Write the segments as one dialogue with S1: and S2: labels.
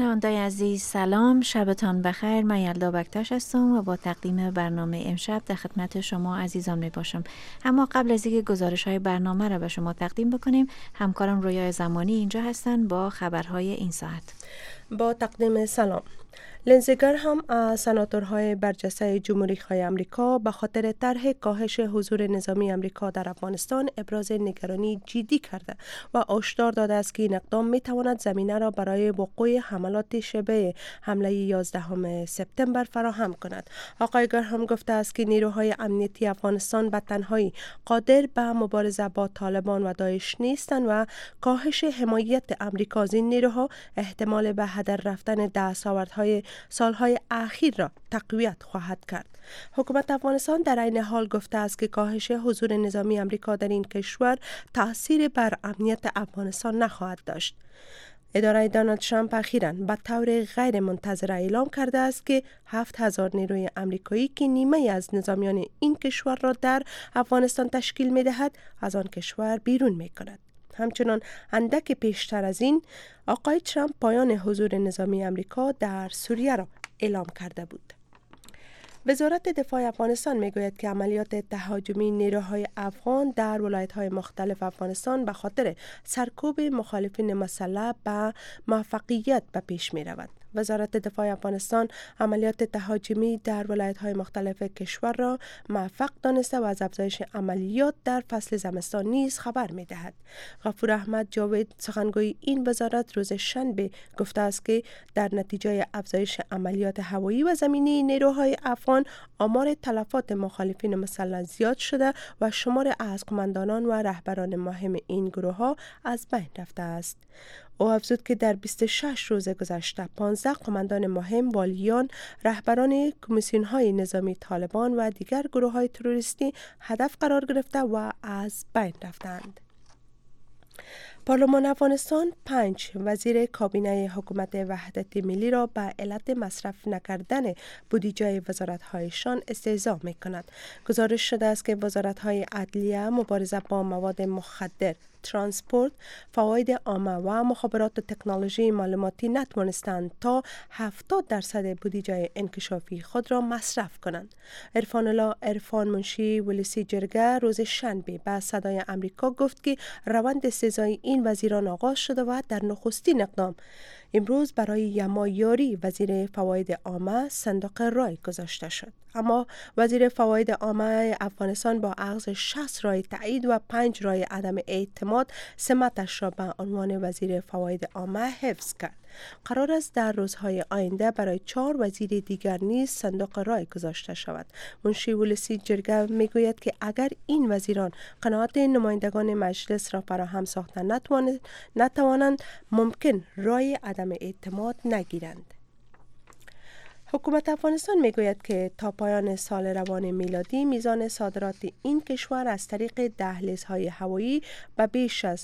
S1: شنوندای عزیز سلام، شبتان بخیر. من یلدا بکتاش هستم و با تقدیم برنامه امشب در خدمت شما عزیزان می باشم. اما قبل از اینکه گزارش های برنامه را به شما تقدیم بکنیم، همکارم رویا زمانی اینجا هستن با خبرهای این ساعت.
S2: با تقدیم سلام. لینزی گرهم از سناتورهای برجسته جمهوری‌خواه آمریکا به خاطر طرح کاهش حضور نظامی آمریکا در افغانستان ابراز نگرانی جدی کرده و هشدار داده است که این اقدام می‌تواند زمینه را برای وقوع حملات شبیه حمله 11 سپتامبر فراهم کند. آقای گرهم گفته است که نیروهای امنیتی افغانستان به تنهایی قادر به مبارزه با طالبان و داعش نیستند و کاهش حمایت آمریکا از این نیروها احتمال به هدر رفتن دستاوردهای سالهای اخیر را تقویت خواهد کرد. حکومت افغانستان در این حال گفته است که کاهش حضور نظامی آمریکا در این کشور تأثیر بر امنیت افغانستان نخواهد داشت. اداره دونالد ترامپ اخیراً به طور غیر منتظره اعلام کرده است که 7000 نیروی آمریکایی که نیمه از نظامیان این کشور را در افغانستان تشکیل می دهد از آن کشور بیرون می کند. همچنان اندک پیشتر از این آقای ترامپ پایان حضور نظامی آمریکا در سوریه را اعلام کرده بود. وزارت دفاع افغانستان میگوید که عملیات تهاجمی نیروهای افغان در ولایت‌های مختلف افغانستان به خاطر سرکوب مخالفین مسلح به موفقیت به پیش می‌رود. وزارت دفاع افغانستان عملیات تهاجمی در ولایت‌های مختلف کشور را موفق دانسته و از افزایش عملیات در فصل زمستان نیز خبر می‌دهد. غفور احمد جاوید سخنگوی این وزارت روز شنبه گفته است که در نتیجه افزایش عملیات هوایی و زمینی نیروهای افغان آمار تلفات مخالفین مسلح زیاد شده و شمار عزقمندانان و رهبران مهم این گروه‌ها از بین رفته است. او افزود که در 26 روز گذشته 15 قماندان مهم، والیان، رهبران کمیسیون‌های نظامی طالبان و دیگر گروه‌های تروریستی هدف قرار گرفته و از بین رفتند. پارلمان افغانستان 5 وزیر کابینه حکومت وحدت ملی را به علت مصرف نکردن بودجه وزارت‌هایشان استعزا می‌کند. گزارش شده است که وزارت‌های عدلیه، مبارزه با مواد مخدر، ترانسپورت، فواید عامه و مخابرات و تکنولوژی معلوماتی نتوانستند تا 70% بودجه انکشافی خود را مصرف کنند. عرفان منشی ولسی جرگه روز شنبه به صدای آمریکا گفت که روند استعزای این وزیران آغاز شده و در نخستین اقدام امروز برای یما یاری وزیر فواید عامه صندوق رای گذاشته شد. اما وزیر فواید عامه افغانستان با اخذ 60 رای تایید و 5 رای عدم اعتماد سمتش را به عنوان وزیر فواید عامه حفظ کرد. قرار است در روزهای آینده برای 4 وزیر دیگر نیز صندوق رای گذاشته شود. منشی ولسی جرگه میگوید که اگر این وزیران قناعت نمایندگان مجلس را فراهم ساخته نتوانند ممکن رای عدم اعتماد نگیرند. حکومت افغانستان میگوید که تا پایان سال روان میلادی میزان صادرات این کشور از طریق دهلیزهای هوایی به بیش از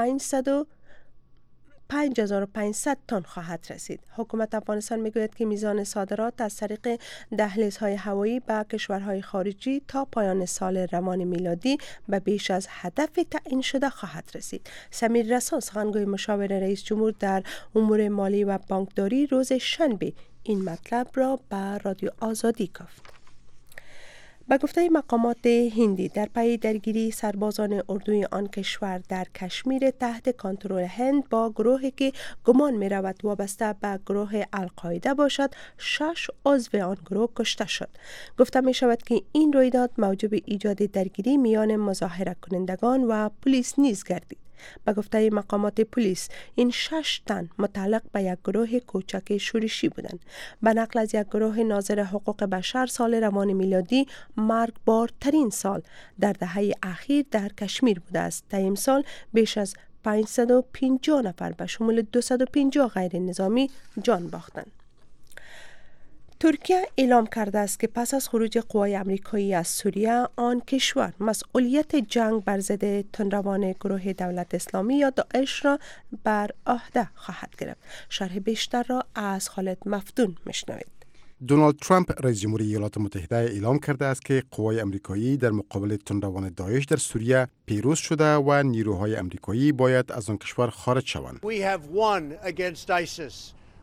S2: 5500 تن خواهد رسید. حکومت افغانستان میگوید که میزان صادرات از طریق دهلیزهای هوایی به کشورهای خارجی تا پایان سال روان میلادی به بیش از هدف تعیین شده خواهد رسید. سمیر رسا سخنگوی مشاور رئیس جمهور در امور مالی و بانکداری روز شنبه این مطلب را به رادیو آزادی گفت. به گفته مقامات هندی در پی درگیری سربازان اردوی آن کشور در کشمیر تحت کنترل هند با گروهی که گمان می رود وابسته به گروه القاعده باشد 6 عضو آن گروه کشته شد. گفته می شود که این رویداد موجب ایجاد درگیری میان مظاهره کنندگان و پلیس نیز گردید. به گفته مقامات پلیس این 6 تن متعلق به یک گروه کوچک شورشی بودند. به نقل از یک گروه ناظر حقوق بشر سال روان میلادی مرگبارترین سال در دهه اخیر در کشمیر بوده است. در این سال بیش از 550 نفر به شمول 250 غیر نظامی جان باختند. ترکیه اعلام کرده است که پس از خروج قوای آمریکایی از سوریه آن کشور مسئولیت جنگ بر ضد تندروان گروه دولت اسلامی یا داعش را بر عهده خواهد گرفت. شرح بیشتر را از خالد مفتون میشنوید.
S3: دونالد ترامپ رئیس جمهوری ایالات متحده اعلام کرده است که قوای آمریکایی در مقابل تندروان داعش در سوریه پیروز شده و نیروهای آمریکایی باید از آن کشور خارج شوند.
S4: We have won against ISIS.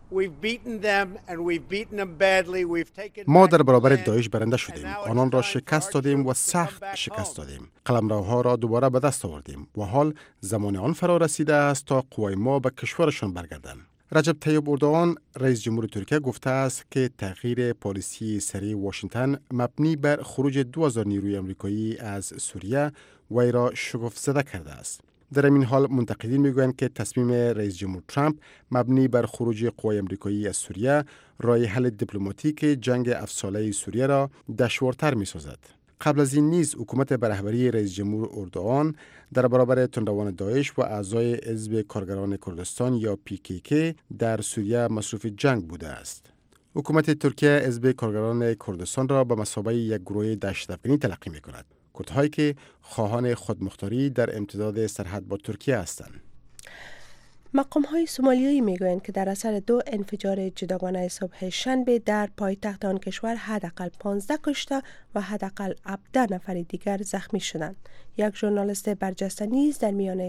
S3: ما در برابر داعش برنده شدیم. آنان را شکست دادیم و سخت شکست دادیم. قلمروها را دوباره به دست آوردیم و حال زمان آن فرا رسیده است تا قوای ما به کشورشان برگردند. رجب طیب اردوغان رئیس جمهور ترکیه گفته است که تغییر پالیسی سریع واشنگتن مبنی بر خروج 2000 نیروی آمریکایی از سوریه وی را شگفت زده کرده است. در این حال منتقدین میگویند که تصمیم رئیس جمهور ترامپ مبنی بر خروج قوای آمریکایی از سوریه راه حل دیپلماتیک جنگ افسانه‌ای سوریه را دشوارتر می‌سازد. قبل از این نیز حکومت به رهبری رئیس جمهور اردوغان در برابر تندروان داعش و اعضای حزب کارگران کردستان یا PKK در سوریه مصروف جنگ بوده است. حکومت ترکیه حزب کارگران کردستان را به مثابه یک گروه دهشت‌افکنی تلقی می‌کند. کردهایی که خواهان خودمختاری در امتداد سرحد با ترکیه هستند.
S2: مقام‌های سومالیایی میگویند که در اثر 2 انفجار جداگانه صبح شنبه در پایتخت آن کشور حداقل 15 کشته و حداقل 17 نفر دیگر زخمی شدند. یک ژورنالیست برجسته نیز در میان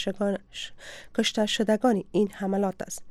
S2: کشته شدگان این حملات است.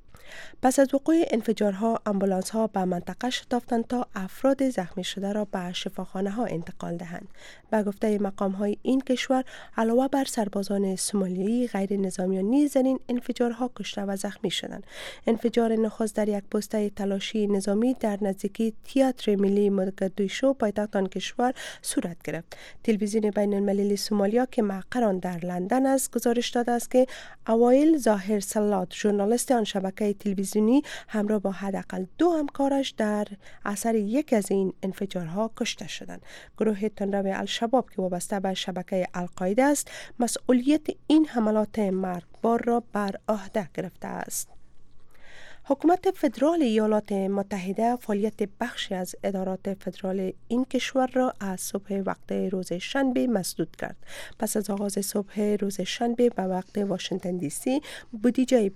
S2: پس از وقوع انفجارها آمبولانس‌ها به منطقه شتافتند تا افراد زخمی شده را به شفاخانه‌ها انتقال دهند. به گفته مقام‌های این کشور علاوه بر سربازان سومالیایی غیر نظامیان نیز در این انفجارها کشته و زخمی شدند. انفجار نخست در یک پست تلاشی نظامی در نزدیکی تئاتر ملی مقدیشو پایتخت آن کشور صورت گرفت. تلویزیون بین المللی سومالیا که مقر آن در لندن است گزارش داده است که اوایل ظاهر سلات ژورنالیست آن شبکه تلویزیونی همراه با حداقل 2 همکارش در اثر یک از این انفجارها کشته شدند. گروه تندرو الشباب که وابسته به شبکه القاعده است مسئولیت این حملات مرگبار را بر عهده گرفته است. حکومت فدرال ایالات متحده فعالیت بخشی از ادارات فدرال این کشور را از صبح وقت روز شنبه مسدود کرد. پس از آغاز صبح روز شنبه به وقت واشنگتن دی سی بودجه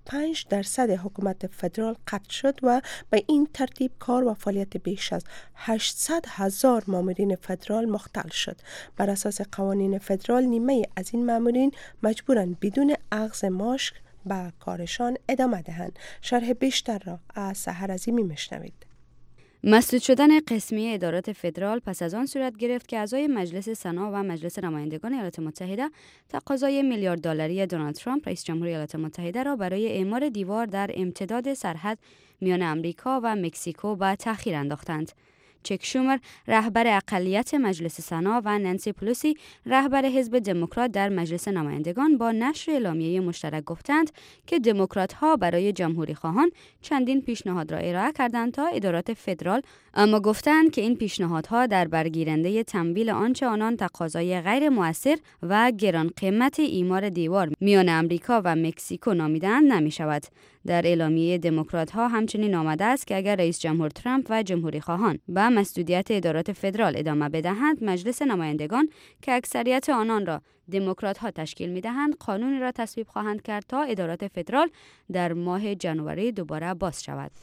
S2: 25% حکومت فدرال قطع شد و به این ترتیب کار و فعالیت بیش از 800,000 مامورین فدرال مختل شد. بر اساس قوانین فدرال نیمه از این مامورین مجبورند بدون اخذ معاش به کارشان ادامه دهند. شرح بیشتر را از سحر عظیمی میشنوید.
S4: مسدود شدن قسمی ادارات فدرال پس از آن صورت گرفت که اعضای مجلس سنا و مجلس نمایندگان ایالات متحده تقاضای $1 میلیارد دونالد ترامپ رئیس جمهور ایالات متحده را برای اعمار دیوار در امتداد سرحد میان امریکا و مکزیکو به تأخیر انداختند. چک شومر رهبر اقلیت مجلس سنا و نانسی پلوسی رهبر حزب دموکرات در مجلس نمایندگان با نشر اعلامیه مشترک گفتند که دموکرات‌ها برای جمهوری خواهان چندین پیشنهاد را ارائه کردند تا ادارات فدرال، اما گفتند که این پیشنهادها در برگیرنده تمویل آنچه آنان تقاضای غیر مؤثر و گران قیمت اعمار دیوار میان امریکا و مکزیکو نامیدند نمی شود. در اعلامیه دموکرات‌ها همچنین آمده است که اگر رئیس جمهور ترامپ و جمهوری خواهان به مسدودیت ادارات فدرال ادامه بدهند، مجلس نمایندگان که اکثریت آنان را دموکرات‌ها تشکیل می‌دهند، قانونی را تصویب خواهند کرد تا ادارات فدرال در ماه ژانویه دوباره باز شود.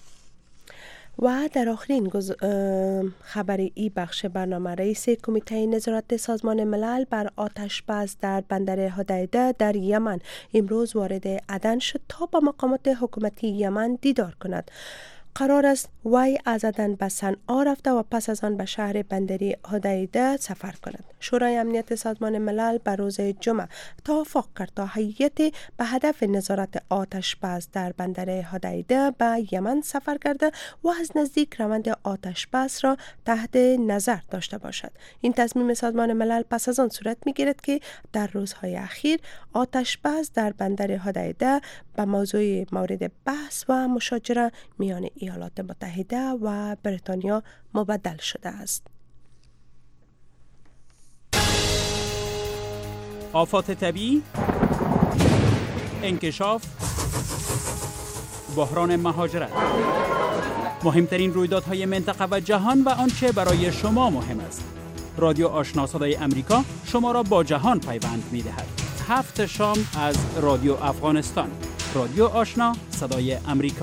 S2: و در آخرین خبر ای بخش برنامه رئیس کمیته نظارت سازمان ملل بر آتش بس در بندر هدیده در یمن امروز وارد عدن شد تا با مقامات حکومتی یمن دیدار کند. قرار است وی از عدن به صنعا رفته و پس از آن به شهر بندری هدیده سفر کند. شورای امنیت سازمان ملل بر روز جمعه توافق کرد تا هیئت به هدف نظارت آتش بس در بندر هدیده به یمن سفر کرده و از نزدیک روند آتش بس را تحت نظر داشته باشد. این تصمیم سازمان ملل پس از آن صورت می‌گیرد که در روزهای اخیر آتش بس در بندر هدیده به موضوع مورد بحث و مشاجره میان ایالات متحده و بریتانیا مبدل شده است.
S5: آفات طبیعی، انکشاف، بحران مهاجرت، مهمترین رویدادهای منطقه و جهان و آنچه برای شما مهم است. رادیو آشنا صدای امریکا شما را با جهان پیوند می‌دهد. 7 شام از رادیو افغانستان. رادیو آشنا صدای امریکا.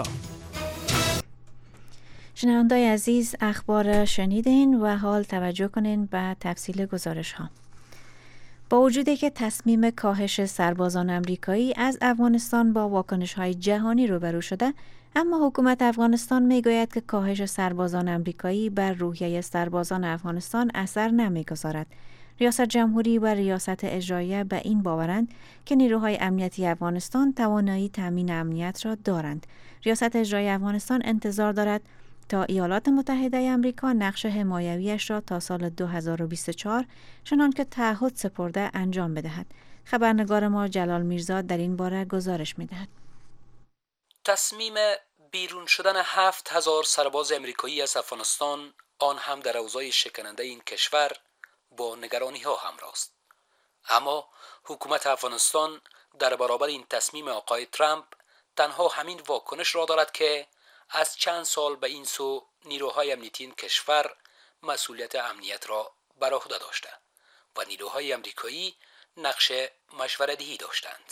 S1: شنوندای عزیز، اخبار شنیدین و حال توجه کنین به تفصیل گزارش ها. با وجودی که تصمیم کاهش سربازان آمریکایی از افغانستان با واکنش‌های جهانی روبرو شده، اما حکومت افغانستان میگوید که کاهش سربازان آمریکایی بر روحیه سربازان افغانستان اثر نمیگذارد. ریاست جمهوری و ریاست اجراییه به این باورند که نیروهای امنیتی افغانستان توانایی تامین امنیت را دارند. ریاست اجرایی افغانستان انتظار دارد تا ایالات متحده آمریکا نقش حمایویش را تا سال 2024 چنان که تعهد سپرده انجام بدهد. خبرنگار ما جلال میرزا در این باره گزارش می‌دهد.
S6: تصمیم بیرون شدن 7000 سرباز امریکایی از افغانستان، آن هم در اوضاع شکننده این کشور، با نگرانی ها همراه است. اما حکومت افغانستان در برابر این تصمیم آقای ترامپ تنها همین واکنش را دارد که از چند سال به این سو نیروهای امنیتی این کشور مسئولیت امنیت را بر عهده داشته و نیروهای امریکایی نقش مشوره‌دهی داشتند.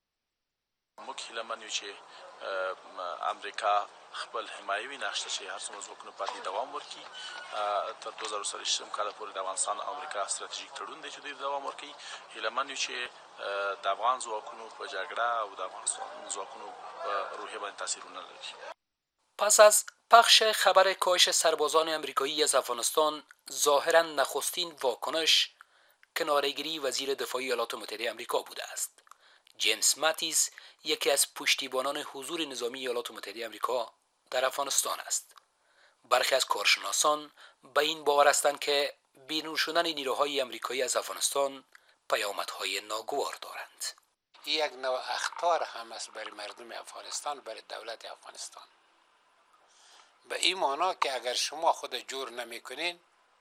S7: امریکا خپل حمایوي نقش چې هر څومره ځواکونه پاتې دوام ورکړي تر 2023 کال پورې د افغانستان او امریکا ستراتیژیک تړون دی چې دوی دوام ورکړي. هیله من یو چې د افغان ځواکونو په جګړه او د افغانستان ځواکونو په روحیه باندې تاثیر ونه لري.
S6: پس از پخش خبر کاهش سربازان امریکایی از افغانستان، ظاهراً نخستین واکنش کناره‌گیری وزیر دفاع ایالات متحده آمریکا بوده است. جیمز ماتیس یکی از پشتیبانان حضور نظامی ایالات متحده آمریکا در افغانستان است. برخی از کارشناسان به این باور هستند که بیرون شدن نیروهای آمریکایی از افغانستان پیامدهای ناگوار دارند.
S8: یک نوع اخطار هم است برای مردم افغانستان، برای دولت افغانستان. به این معنا که اگر شما خود جور نمیکنین،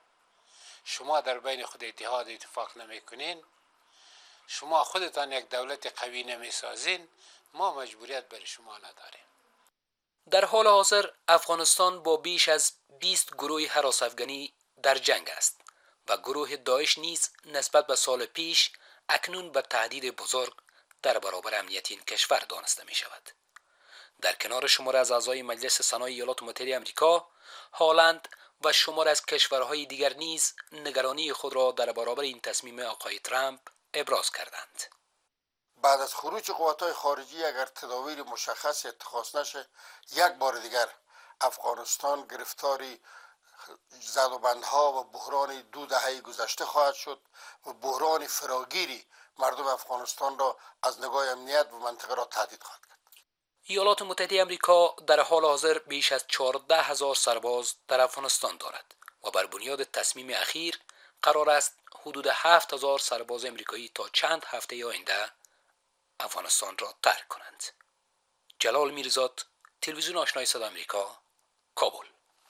S8: شما در بین خود اتفاق نمیکنین، شما خودتان یک دولت قوی نمیسازین، ما مجبوریت برای شما نداریم.
S6: در حال حاضر افغانستان با بیش از 20 گروه هراس افغانی در جنگ است و گروه داعش نیز نسبت به سال پیش اکنون به تهدید بزرگ در برابر امنیت این کشور دانسته می شود. در کنار شمار از اعضای مجلس سنای ایالات متحده آمریکا، هلند و شمار از کشورهای دیگر نیز نگرانی خود را در برابر این تصمیم آقای ترامپ ابراز کردند.
S9: بعد از خروج قوات‌های خارجی اگر تدابیر مشخص اتخاذ نشه، یک بار دیگر افغانستان گرفتاری زدوبندها و بحران 2 دهه گذشته خواهد شد و بحران فراگیری مردم افغانستان را از نگاه امنیت و منطقه را تهدید خواهد کرد.
S6: ایالات متحده آمریکا در حال حاضر بیش از 14,000 سرباز در افغانستان دارد و بر بنیاد تصمیم اخیر قرار است حدود 7,000 سرباز آمریکایی تا چند هفته آینده افغانستان را ترک کنند. جلال میرزاد، تلویزیون آشنای صدا آمریکا، کابل.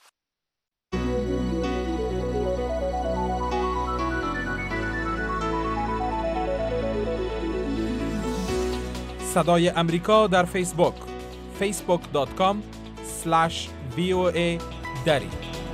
S10: صدای امریکا در فیسبوک facebook.com/VOA دری.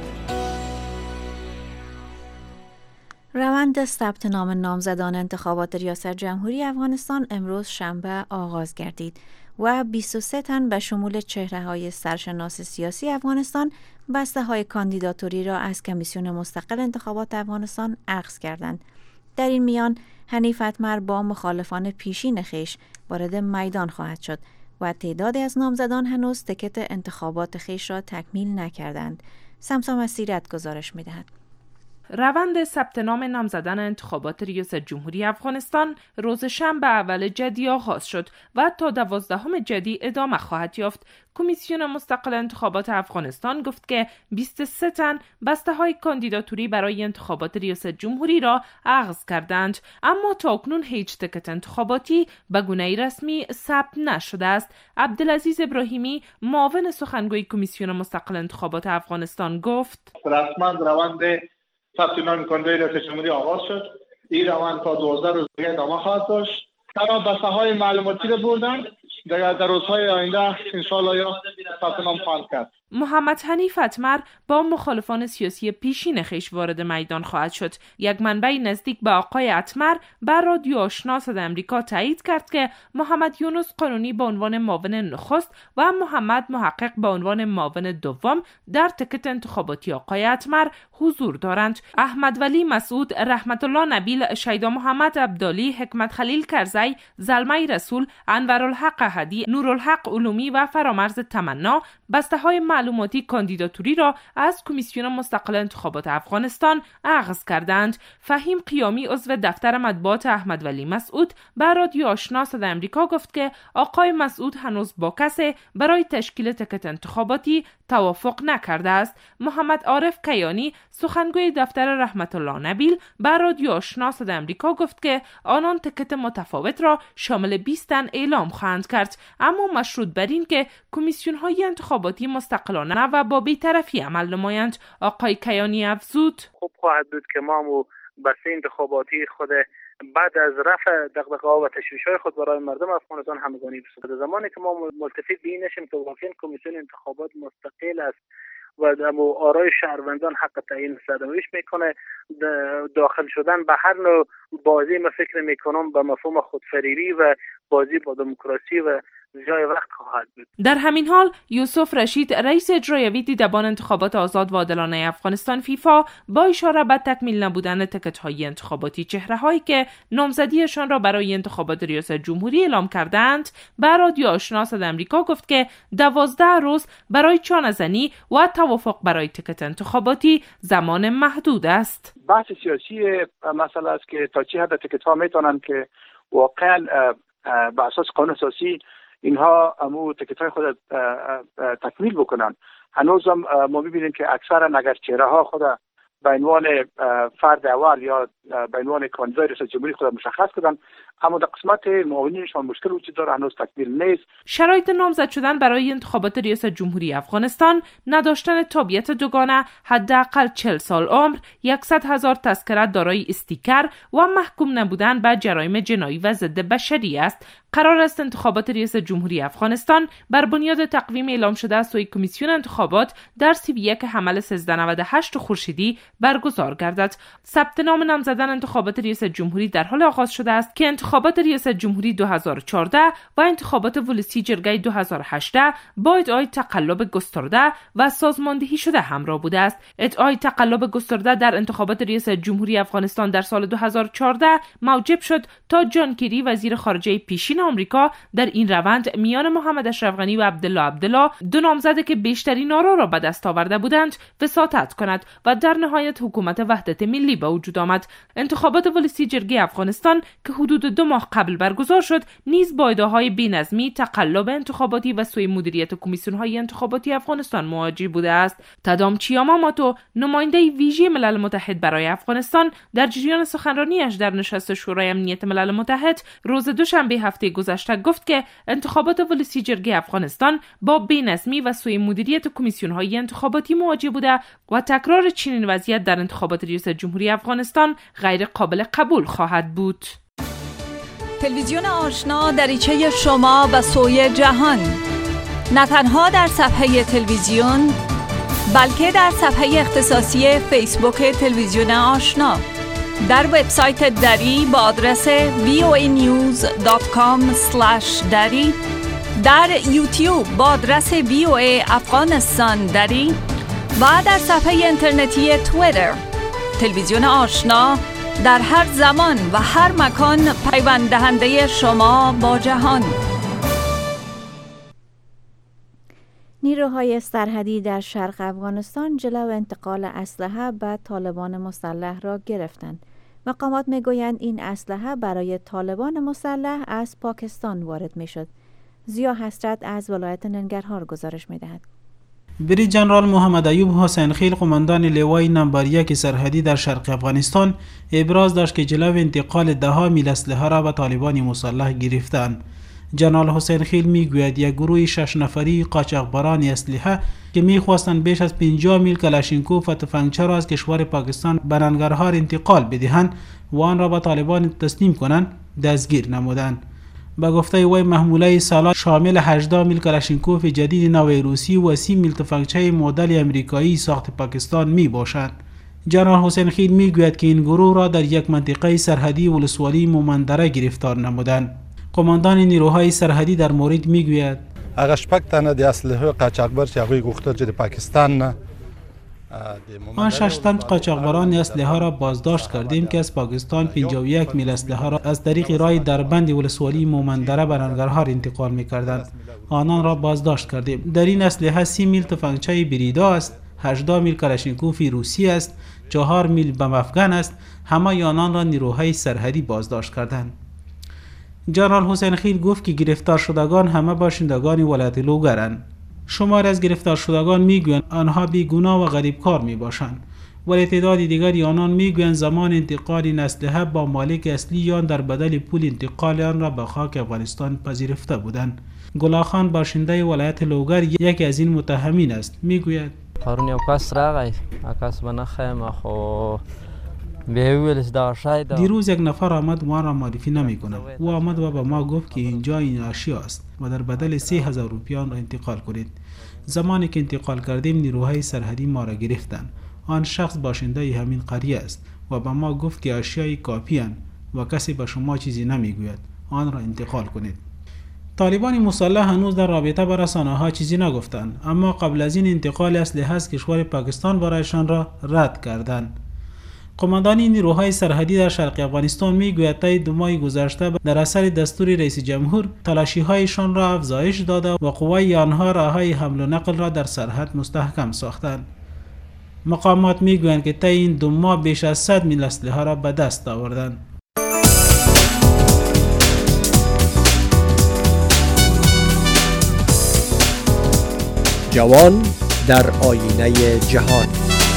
S1: روند ثبت نام نامزدان انتخابات ریاست جمهوری افغانستان امروز شنبه آغاز گردید و 23 تن به شمول چهره‌های سرشناس سیاسی افغانستان بسته‌های کاندیداتوری را از کمیسیون مستقل انتخابات افغانستان اخذ کردند. در این میان حنیف اتمر با مخالفان پیشین خویش وارد میدان خواهد شد و تعدادی از نامزدان هنوز تکت انتخابات خویش را تکمیل نکردند. سمسا مسیرت گزارش می‌دهد.
S11: روند ثبت نام نامزدان انتخابات ریاست جمهوری افغانستان روز شنبه اول جدی آغاز شد و تا 12 جدی ادامه خواهد یافت. کمیسیون مستقل انتخابات افغانستان گفت که 23 تن بسته‌های کاندیداتوری برای انتخابات ریاست جمهوری را اخذ کردند، اما تاکنون هیچ تکت انتخاباتی به گونه رسمی ثبت نشده است. عبدالعزیز ابراهیمی، معاون سخنگوی کمیسیون مستقل انتخابات افغانستان گفت:
S12: رسما روند ثبت نام کننده ریاست جمهوری آغاز شد. این روند تا 12 روز دیگه ادامه خواهد داشت. تمام بسته‌های معلوماتی رو بردن. در روزهای آینده انشاءالله یا ثبت نام خواهند کرد.
S11: محمد حنیف اتمر با مخالفان سیاسی پیشین خویش وارد میدان خواهد شد. یک منبع نزدیک به آقای اتمر بر رادیو آشنا صدای آمریکا تایید کرد که محمد یونس قانونی به عنوان معاون نخست و محمد محقق به عنوان معاون دوم در تکت انتخاباتی آقای اتمر حضور دارند. احمد ولی مسعود، رحمت الله نبیل، شیدا محمد عبدالی، حکمت خلیل کرزی، زلمه رسول، انورالحق احدی، نورالحق علومی و فرامرز تمنا بسته‌های معلوماتی کاندیداتوری را از کمیسیون مستقل انتخابات افغانستان اخذ کردند. فهیم قیامی، عضو دفتر مطبوعات احمد ولی مسعود، بر رادیو آشنا صدای آمریکا گفت که آقای مسعود هنوز با کسی برای تشکیل تکت انتخاباتی توافق نکرده است. محمد عارف کیانی، سخنگوی دفتر رحمت الله نبیل، بر رادیو آشنا صدای آمریکا گفت که آنان تکت متفاوت را شامل 20 تن اعلام خواهند کرد، اما مشروط بر این که کمیسیون‌های انتخاباتی مستقلانه و با بی‌طرفی عمل نمایند. آقای کیانی افزود:
S13: خوب خواهد بود که ما بسته انتخاباتی خود بعد از رفع دغدغه‌ها و تشویش‌های خود برای مردم افغانستان همگانی بسازد. زمانی که ما ملتفت به این نشیم که واقعا کمیسیون انتخابات مستقل است و آرای شهروندان حق تعیین سرنوشت میکنه، داخل شدن به هر نوع بازی ما فکر میکنم به مفهوم خودفریبی و بازی با دموکراسی و جای وقت خواهد بود.
S11: در همین حال یوسف رشید، رئیس اجرایی دیدبان انتخابات آزاد و عادلانه افغانستان فیفا، با اشاره به تکمیل نبودن تکت‌های انتخاباتی چهره‌هایی که نامزدیشان را برای انتخابات ریاست جمهوری اعلام کردند، بر رادیو آشنا صدای آمریکا گفت که 12 روز برای چانه‌زنی و توافق برای تکت انتخاباتی زمان محدود است.
S14: بحث سیاسی مسئله است که تا چه حد تکت‌ها میتونن که واقعا به اساس قانون اساسی اینها امو تکت‌های خود تکمیل بکنن. هنوز هم ما می‌بینیم که اکثرا اگر چهره‌ها خود به عنوان فرد اول یا به عنوان کاندیدای ریاست جمهوری خود مشخص کردن، اما در قسمت معاونینشان مشکل وجود داره، هنوز تکمیل نیست.
S11: شرایط نامزد شدن برای انتخابات ریاست جمهوری افغانستان: نداشتن تابعیت دوگانه، حداقل 40 سال عمر، 100,000 تذکره دارای استیکر و محکوم نبودن به جرایم جنایی و ضد بشری است. قرار است انتخابات ریاست جمهوری افغانستان بر بنیاد تقویم اعلام شده از سوی کمیسیون انتخابات در 31 حمل 1398 خورشیدی برگزار گردد. ثبت نام نامزدان انتخابات ریاست جمهوری در حال آغاز شده است که انتخابات ریاست جمهوری 2014 و انتخابات ولسی جرگه 2018 با ادعای تقلب گسترده و سازماندهی شده همراه بوده است. ادعای تقلب گسترده در انتخابات ریاست جمهوری افغانستان در سال 2014 موجب شد تا جان کری، وزیر خارجه پیشین آمریکا، در این روند میان محمد اشرف غنی و عبدالله، دو نامزد که بیشترین آرا را به دست آورده بودند، وساطت کند و در نهایت حکومت وحدت ملی به وجود آمد. انتخابات ولسی جرگه افغانستان که حدود 2 ماه قبل برگزار شد، نیز با ادعاهای بی‌نظمی، تقلب انتخاباتی و سوء مدیریت کمیسیون‌های انتخاباتی افغانستان مواجه بوده است. تادام چیاماماتو، نماینده ویژه ملل متحد برای افغانستان، در جریان سخنرانیش در نشست شورای امنیت ملل متحد روز دوشنبه هفته گذشته گفت که انتخابات ولسی جرگه افغانستان با بی‌نظمی و سوء مدیریت کمیسیون‌های انتخاباتی مواجه بوده و تکرار چنین وضعیت در انتخابات ریاست جمهوری افغانستان غیر قابل قبول خواهد بود.
S15: تلویزیون آشنا دریچه شما و سوی جهان، نه تنها در صفحه تلویزیون بلکه در صفحه اختصاصی فیسبوک تلویزیون آشنا، در وبسایت دری با آدرس voanews.com/dari، در یوتیوب با آدرس VOA افغانستان دری و در صفحه اینترنتی توییتر. تلویزیون آشنا در هر زمان و هر مکان پیوند دهنده شما با جهان.
S1: نیروهای سرحدی در شرق افغانستان جلو انتقال اسلحه به طالبان مسلح را گرفتند. مقامات میگویند این اسلحه برای طالبان مسلح از پاکستان وارد میشد. زیا حسرت از ولایت ننگرهار گزارش میدهد.
S16: بریج جنرال محمد ایوب حسین خیل، قماندان لوای نمبر 1 سرحدی در شرق افغانستان، ابراز داشت که جلو انتقال 10 میل اسلحه را به طالبان مسلح گرفتند. جنرال حسین خیل میگوید یک گروه 6 نفری قاچاقبران اسلحه که میخواستند بیش از 50 میل کلاشینکوف و تفنگچه را از کشور پاکستان به ننگرهار انتقال بدهند و آن را به طالبان تسلیم کنند، دستگیر نمودند. به گفته وی محموله سالا شامل 18 میل کلاشینکوف جدید نو روسی و 30 میل تفنگچی مدل امریکایی ساخت پاکستان می باشند. جنرال حسین خیل می گوید که این گروه را در یک منطقه سرحدی ولسوالی مومندره گرفتار نمودند. قماندان نیروهای سرحدی در مورد می گوید
S17: هغه شپږ تنه د اسلحه قاچاقبر چې هغوی غوښتل چې د پاکستان نه
S16: ما 6 تن قاچاقبران اسلحه را بازداشت کردیم که از پاکستان 51 میل اسلحه را از طریق راه دربند ولسوالی مومندره به ننگرهار انتقال می‌کردند. آنان را بازداشت کردیم. در این اسلحه 30 میل تفنگچی بریدا است، 18 میل کلاشینکوف روسی است، 4 میل بم افغان است. همه آنان را نیروهای سرحدی بازداشت کردند. جنرال حسین خیل گفت که گرفتار شدگان همه باشندگان ولایت لوگرند. شمار از گرفتار شدگان میگویند آنها بیگناه و غریبکار میباشند، ولی تعداد دیگری آنان میگویند زمان انتقال این اسلحه با مالک اصلی آن در بدل پول انتقال آن را به خاک افغانستان پذیرفته بودند. گلاخان باشنده ولایت لوگر یکی از این متهمین است. میگوید
S18: پرون یو کس راغی کس به نخیم خو
S16: دیروز یک نفر آمد ما را معرفی نمی کند. او آمد و به ما گفت که اینجا این اشیا است و در بدل 3000 روپیان را انتقال کنید. زمانی که انتقال کردیم نیروهای سرحدی ما را گرفتند. آن شخص باشنده همین قریه است و به ما گفت که اشیای کافی اند و کسی به شما چیزی نمی گوید. آن را انتقال کنید. طالبان مسلح هنوز در رابطه با رسانه‌ها چیزی نگفتند، اما قبل از این انتقال اسلحه از کشور پاکستان برایشان را رد کردند. قماندان نیروهای سرحدی در شرق افغانستان میگوید طی 2 ماه گذشته در اثر دستور رئیس جمهور تلاشی‌هایشان را افزایش داده و قوای آنها راههای حمل و نقل را در سرحد مستحکم ساختند. مقامات میگویند که طی این 2 ماه بیش از 100 میل اسلحه را به دست آوردند.
S19: جوان در آینه جهان.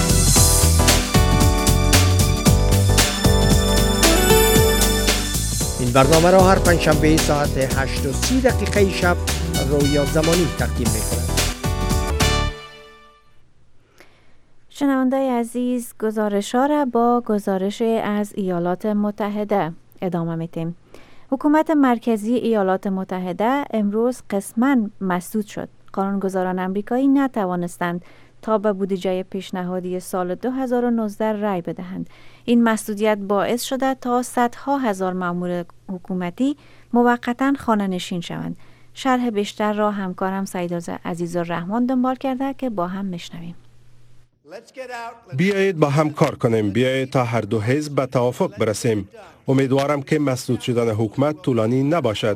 S19: این برنامه را هر پنجشنبه ساعت 8:30 شب رویا زمانی تقدیم می‌کند.
S1: شنونده‌های عزیز، گزارش‌ها را با گزارش از ایالات متحده ادامه می‌دیم. حکومت مرکزی ایالات متحده امروز قسماً مسدود شد. قانونگذاران آمریکایی نتوانستند تا به بودجه پیشنهادی سال 2019 رای بدهند. این مسدودیت باعث شده تا صدها هزار مأمور حکومتی موقتاً خانه‌نشین شوند. شرح بیشتر را همکارم سعید عزیزالرحمن دنبال کرده که با هم میشنویم.
S20: بیایید با هم کار کنیم. بیایید تا هر دو حزب به توافق برسیم. امیدوارم که مسدود شدن حکومت طولانی نباشد.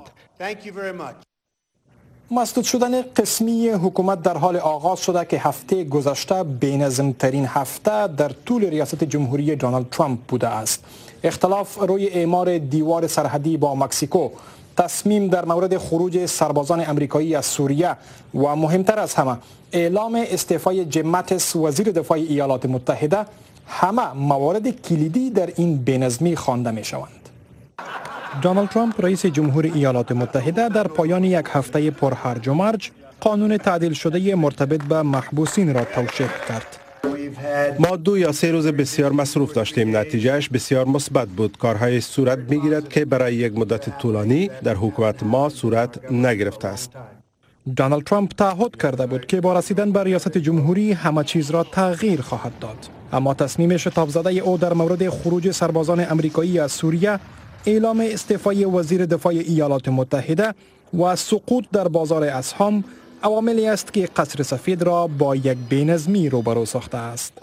S21: مسدود شدن قسمی حکومت در حال آغاز شده که هفته گذشته بی‌نظم‌ترین هفته در طول ریاست جمهوری دونالد ترامپ بوده است. اختلاف روی اعمار دیوار سرحدی با مکزیکو، تصمیم در مورد خروج سربازان آمریکایی از سوریه و مهمتر از همه اعلام استعفای جیم ماتیس وزیر دفاع ایالات متحده همه موارد کلیدی در این بی‌نظمی خوانده می‌شوند. دونالد ترامپ رئیس جمهور ایالات متحده در پایان یک هفته پرهرج و مرج قانون تعدیل شده مرتبط به محبوسین را توشیح کرد.
S20: ما 2 یا 3 روز بسیار مصروف داشتیم. نتیجهش بسیار مثبت بود. کارهای صورت میگیرد که برای یک مدت طولانی در حکومت ما صورت نگرفته است.
S21: دونالد ترامپ تعهد کرده بود که با رسیدن به ریاست جمهوری همه چیز را تغییر خواهد داد. اما تصمیم شتاب زده او در مورد خروج سربازان آمریکایی از سوریه، اعلام استعفای وزیر دفاع ایالات متحده و سقوط در بازار اسهام عواملی است که قصر سفید را با یک بی‌نظمی روبرو ساخته است.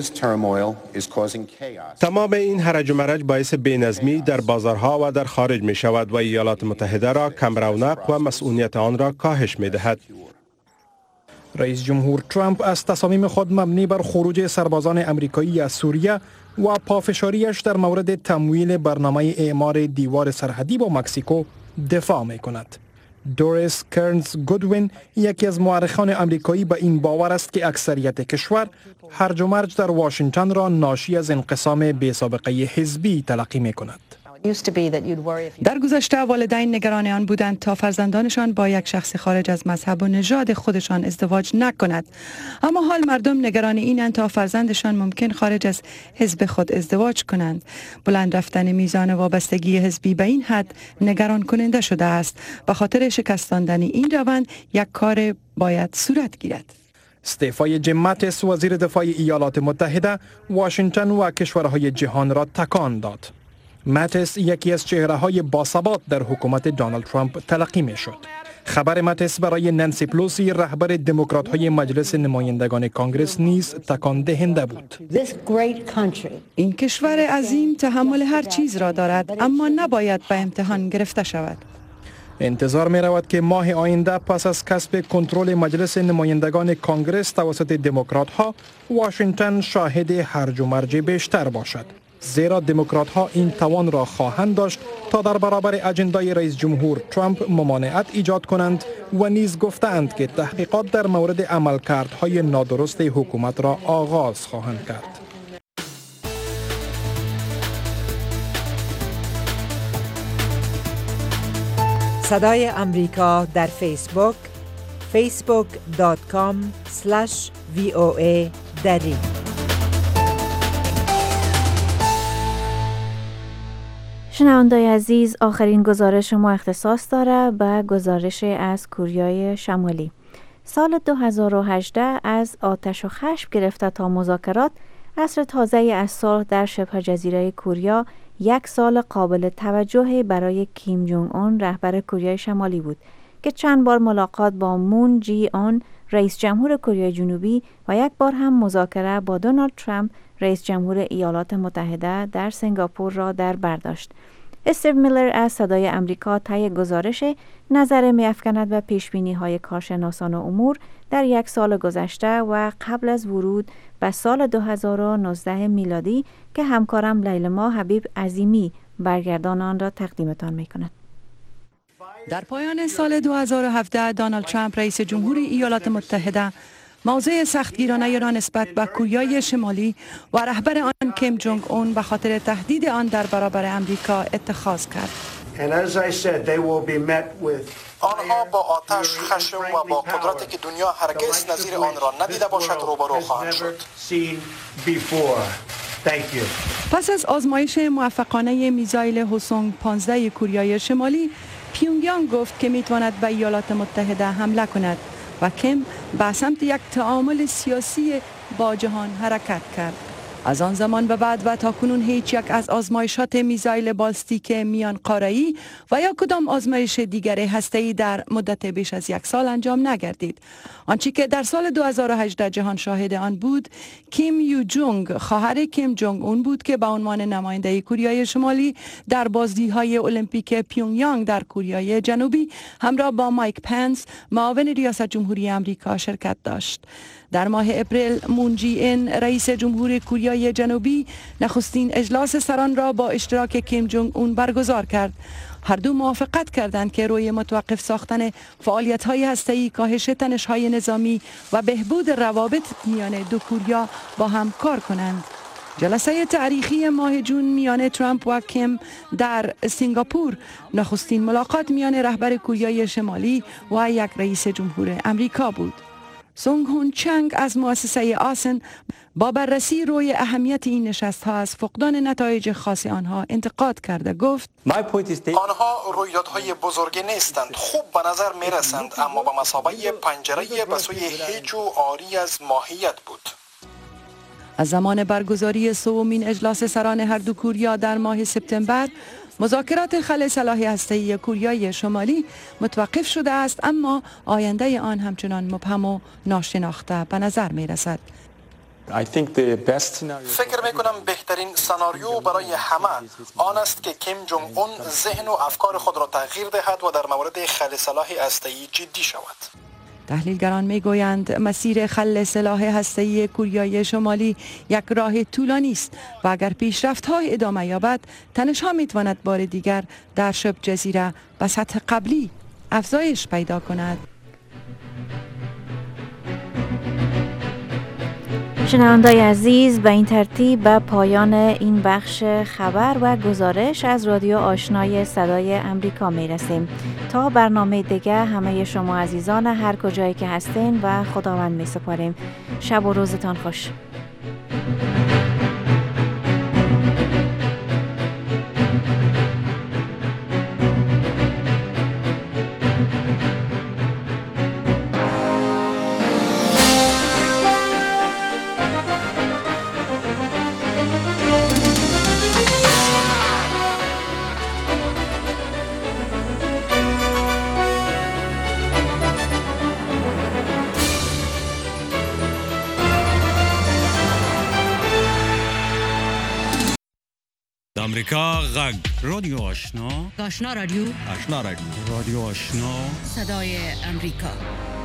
S20: تمام این هرج و مرج باعث بی‌نظمی در بازارها و در خارج می شود و ایالات متحده را کم رونق و مسئولیت آن را کاهش می دهد.
S21: رئیس جمهور ترامپ از تصامیم خود مبنی بر خروج سربازان آمریکایی از سوریه و پافشاریش در مورد تمویل برنامه اعمار دیوار سرحدی با مکزیکو دفاع می کند. دوریس کرنز گودوین یکی از مورخان آمریکایی به این باور است که اکثریت کشور هرج و مرج در واشنگتن را ناشی از انقسام بی‌سابقه حزبی تلقی می کند.
S3: در گذشته والدین نگران آن بودند تا فرزندانشان با یک شخص خارج از مذهب و نژاد خودشان ازدواج نکند. اما حال مردم نگران اینند تا فرزندشان ممکن خارج از حزب خود ازدواج کنند. بلند رفتن میزان وابستگی حزبی به این حد نگران کننده شده است. به خاطر شکستاندن این روند یک کار باید صورت گیرد.
S21: استعفای جیم ماتیس وزیر دفاع ایالات متحده واشنگتن و کشورهای جهان را تکان داد. ماتیس یکی از چهره‌های باثبات در حکومت دونالد ترامپ تلقی می‌شد. خبر ماتیس برای نانسی پلوسی رهبر دموکرات‌های مجلس نمایندگان کنگره نیز تکان دهنده بود.
S3: این کشور عظیم تحمل هر چیز را دارد، اما نباید به امتحان گرفته شود.
S21: انتظار می رود که ماه آینده پس از کسب کنترل مجلس نمایندگان کنگره توسط دموکرات ها واشنگتن شاهد هرج و مرج بیشتر باشد، زیرا دموکرات ها این توان را خواهند داشت تا در برابر اجندای رئیس جمهور ترامپ ممانعت ایجاد کنند و نیز گفتند که تحقیقات در مورد عملکردهای نادرست حکومت را آغاز خواهند کرد.
S22: صدای امریکا در فیسبوک facebook.com/VOA دری.
S1: شنوندای عزیز، آخرین گزارش ما اختصاص داره به گزارش از کوریای شمالی. سال 2018 از آتش و خشم گرفته تا مذاکرات، عصر تازه از صلح در شبه جزیره کوریا یک سال قابل توجهی برای کیم جونگ اون رهبر کره شمالی بود که چند بار ملاقات با مون جی اون رئیس جمهور کره جنوبی و یک بار هم مذاکره با دونالد ترامپ رئیس جمهور ایالات متحده در سنگاپور را در بر داشت. استیو میلر از صدای امریکا طی گزارش نظر می‌افکند به پیشبینی‌های کارشناسان امور در یک سال گذشته و قبل از ورود به سال 2019 میلادی که همکارم لیلما حبیب عظیمی برگردان آن را تقدیمتان می‌کند.
S3: در پایان سال 2017 دونالد ترامپ رئیس جمهور ایالات متحده موضع سختگیرانه را نسبت به کره شمالی و رهبر آن کیم جونگ اون به خاطر تهدید آن در برابر امریکا اتخاذ کرد.
S21: آنها با آتش، خشم و با قدرتی که دنیا هرگز نظیر آن را ندیده باشد روبرو خواهند شد.
S3: پس از آزمایش موفقانه میزایل هوسونگ 15 کره شمالی، پیونگیانگ گفت که میتواند به ایالات متحده حمله کند و کیم به سمت یک تعامل سیاسی با جهان حرکت کرد. از آن زمان به بعد و تا کنون هیچ یک از آزمایشات میزایل بالستیک میان قاره‌ای و یا کدام آزمایش دیگر هسته‌ای در مدت بیش از یک سال انجام نگردید. آنچه که در سال 2018 جهان شاهد آن بود، کیم یو جونگ خواهر کیم جونگ اون بود که به عنوان نماینده کره شمالی در بازی‌های المپیک پیونگیانگ در کره جنوبی همراه با مایک پنس معاون ریاست جمهوری آمریکا شرکت داشت. در ماه اپریل مون جی این رئیس جمهور کره جنوبی نخستین اجلاس سران را با اشتراک کیم جونگ اون برگزار کرد. هر دو موافقت کردند که روی متوقف ساختن فعالیت‌های هسته‌ای، کاهش تنش‌های نظامی و بهبود روابط میان دو کره با هم کار کنند. جلسه تاریخی ماه جون میان ترامپ و کیم در سنگاپور نخستین ملاقات میان رهبر کره شمالی و یک رئیس جمهور آمریکا بود. سونگ هون چنگ از مؤسسه آسن با بررسی روی اهمیت این نشست ها از فقدان نتایج خاص آنها انتقاد کرده گفت:
S21: آنها رویدادهای بزرگی نیستند، خوب به نظر می رسند، اما به مثابه پنجره به سوی هیچ و عاری از ماهیت بود.
S3: از زمان برگزاری سومین اجلاس سران هر دو کره در ماه سپتامبر، مذاکرات خلع سلاح هسته‌ای کره شمالی متوقف شده است، اما آینده آن همچنان مبهم و ناشناخته به نظر می رسد.
S21: فکر می کنم بهترین سناریو برای همه آن است که کیم جونگ اون ذهن و افکار خود را تغییر دهد و در مورد خلع سلاح هسته‌ای جدی شود.
S3: تحلیلگران میگویند مسیر خلع سلاح هسته‌ای کره شمالی یک راه طولانی است و اگر پیشرفت‌های ادامه یابد، تنش‌ها میتواند بار دیگر در شبه جزیره به سطح قبلی افزایش پیدا کند.
S1: شنوندای عزیز، به این ترتیب به پایان این بخش خبر و گزارش از رادیو آشنای صدای امریکا می رسیم. تا برنامه دیگه همه شما عزیزان هر کجایی که هستین و خداوند می سپاریم. شب و روزتان خوش.
S2: امریکا غږ رادیو آشنا
S4: رادیو
S2: رادیو آشنا
S4: صدای امریکا.